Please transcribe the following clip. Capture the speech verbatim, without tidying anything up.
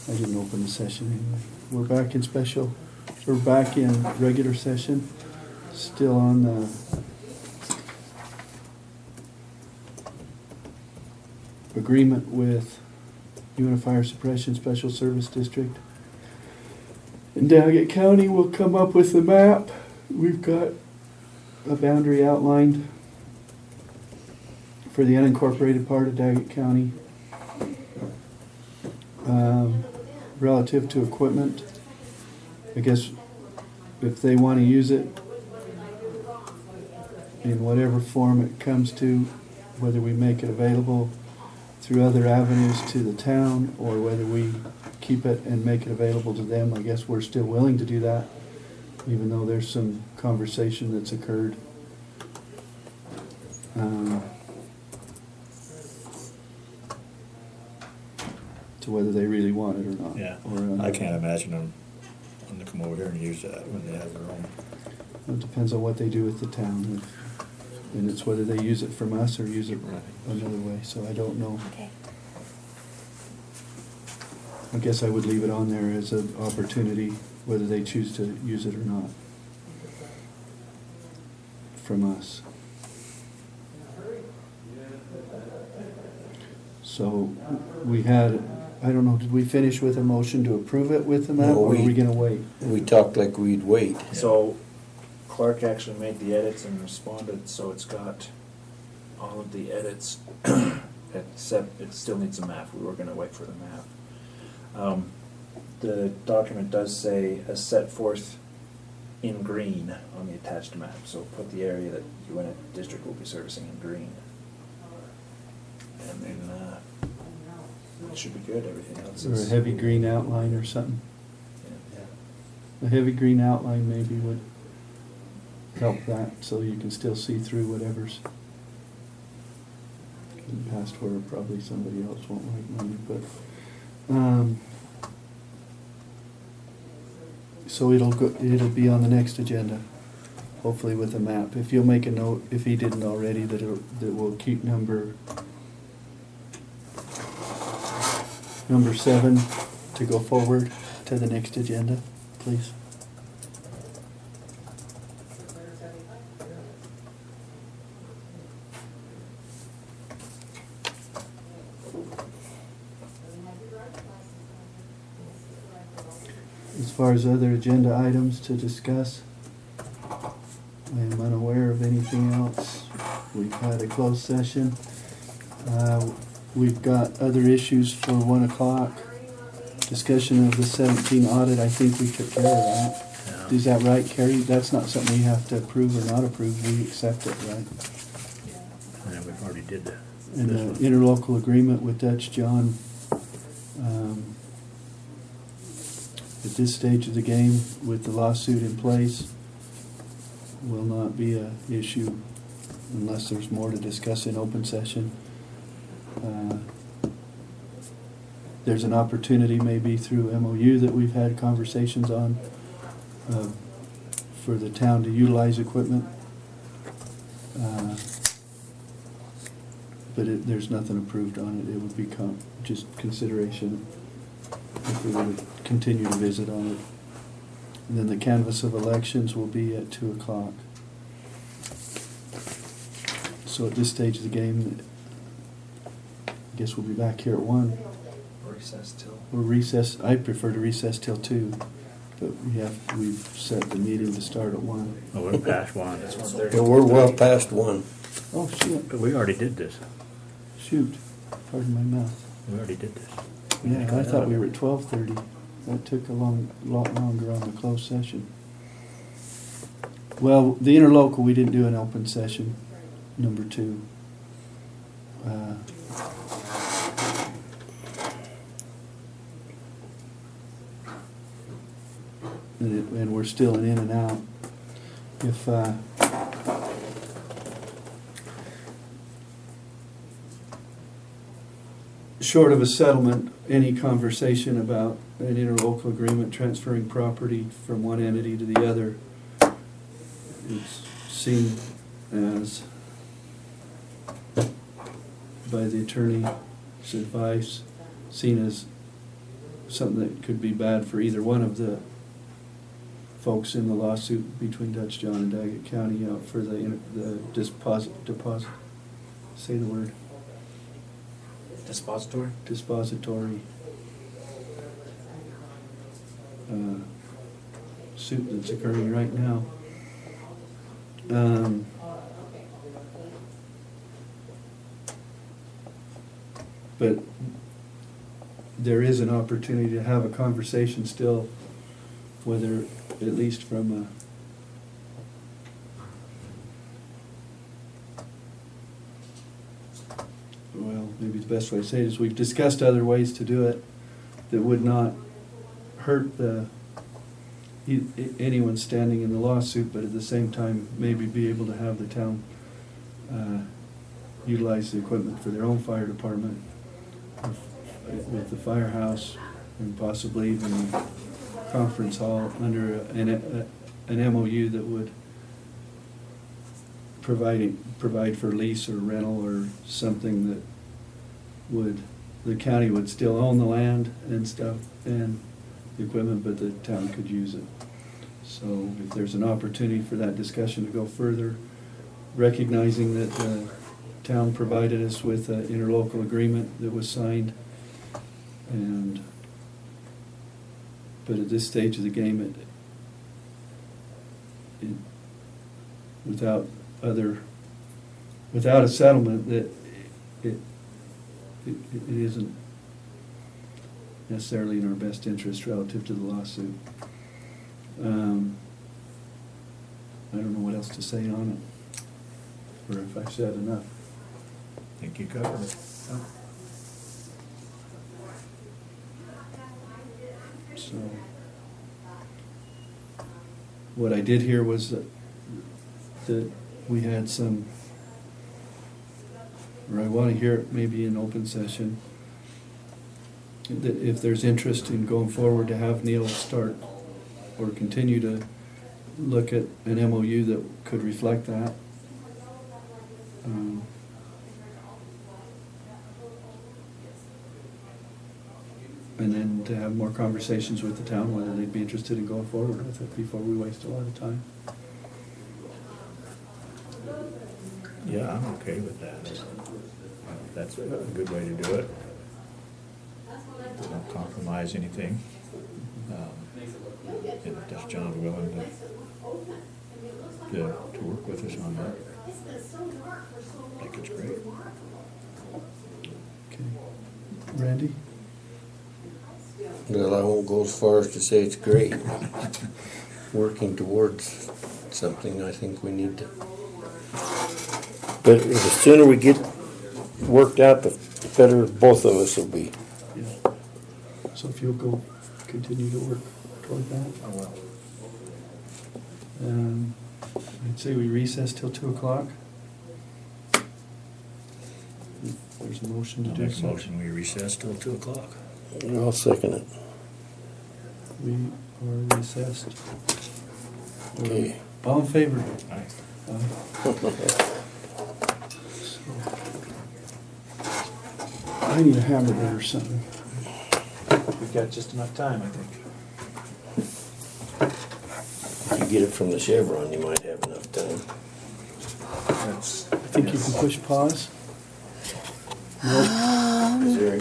I didn't open the session anyway. We're back in special, we're back in regular session, still on the agreement with Unifier Suppression Special Service District. In Daggett County, we'll come up with the map. We've got a boundary outlined for the unincorporated part of Daggett County. Um, relative to equipment, I guess if they want to use it in whatever form it comes to, whether we make it available through other avenues to the town or whether we keep it and make it available to them, I guess we're still willing to do that, even though there's some conversation that's occurred. Um, to whether they really want it or not. Yeah, or, uh, I can't imagine them when they come over here and use that when they have their own. It depends on what they do with the town, if, and it's whether they use it from us or use it another way, so I don't know. Okay. I guess I would leave it on there as an opportunity, whether they choose to use it or not, from us. So we had, I don't know, did we finish with a motion to approve it with the map, No, or are we- we gonna wait? We talked like we'd wait. So Clark actually made the edits and responded, so it's got all of the edits, except it still needs a map. We were gonna wait for the map. Um, the document does say as set forth in green on the attached map, so put the area that Uinta District will be servicing in green. And then, uh, it should be good, everything else Or a is. heavy green outline or something? Yeah. A heavy green outline maybe would help that, so you can still see through whatever's getting past where probably somebody else won't like money, but, um, so it'll go, it'll be on the next agenda, hopefully with a map. If you'll make a note, if he didn't already, that it'll, that we'll keep number, number seven to go forward to the next agenda, please. As far as other agenda items to discuss, I am unaware of anything else. We've had a closed session. Uh, We've got other issues for one o'clock. Discussion of the seventeen audit, I think we took care of that. Yeah. Is that right, Carrie? That's not something we have to approve or not approve, we accept it, right? Yeah, we've already did that. And This the one. interlocal agreement with Dutch John, um, at this stage of the game, with the lawsuit in place, will not be a issue unless there's more to discuss in open session. Uh, There's an opportunity maybe through M O U that we've had conversations on uh, for the town to utilize equipment. Uh, But it, there's nothing approved on it. It would be com- just consideration if we would continue to visit on it. And then the canvass of elections will be at two o'clock. So at this stage of the game, I guess we'll be back here at one. Recess till. Or recess, I prefer to recess till two, but we have, we've set the meeting to start at one. Oh, we're past one. It's one thirty. Yeah, we're well past one. Oh, shoot, But we already did this. shoot, pardon my mouth. We already did this. Yeah, I thought we were at twelve thirty. That took a long, lot longer on the closed session. Well, the interlocal, we didn't do an open session, number two. Uh, And, it, and we're still in in and out. If, uh, short of a settlement, any conversation about an interlocal agreement transferring property from one entity to the other is seen as, by the attorney's advice, seen as something that could be bad for either one of the folks in the lawsuit between Dutch John and Daggett County out for the, in- the deposit, deposit, say the word, Dispository? dispository uh, suit that's occurring right now. Um, But there is an opportunity to have a conversation still, whether, at least from a, well, maybe the best way to say it is we've discussed other ways to do it that would not hurt the, e- anyone standing in the lawsuit, but at the same time, maybe be able to have the town uh, utilize the equipment for their own fire department with with the firehouse and possibly even conference hall under an, a- an M O U that would provide, provide for lease or rental or something that would, the county would still own the land and stuff and the equipment, but the town could use it. So if there's an opportunity for that discussion to go further, recognizing that the town provided us with an interlocal agreement that was signed, and, but at this stage of the game, it, it, without other, without a settlement, that it, it, it isn't necessarily in our best interest relative to the lawsuit. Um, I don't know what else to say on it, or if I've said enough. I think you covered it. So, what I did hear was that, that we had some, or I want to hear it maybe in open session, that if there's interest in going forward to have Neil start or continue to look at an M O U that could reflect that. Um, And then to have more conversations with the town, whether they'd be interested in going forward with it before we waste a lot of time. Yeah, I'm okay with that. That's a good way to do it. Don't compromise anything. Um, And if Dutch John's willing to, to, to work with us on that, I think it's great. Okay. Randy? Well, I won't go as far as to say it's great. Working towards something, I think we need to. But the sooner we get worked out, the better both of us will be. Yeah. So if you'll go continue to work toward that. Oh, well. Um, I'd say we recess till two o'clock. There's a motion to I'll do make a so. motion, we recess till two o'clock. I'll second it. We are recessed. Okay. All in favor? Aye. Aye. I need a hamburger or something. We've got just enough time, I think. If you get it from the Chevron, you might have enough time. That's, I think you can push pause. Is there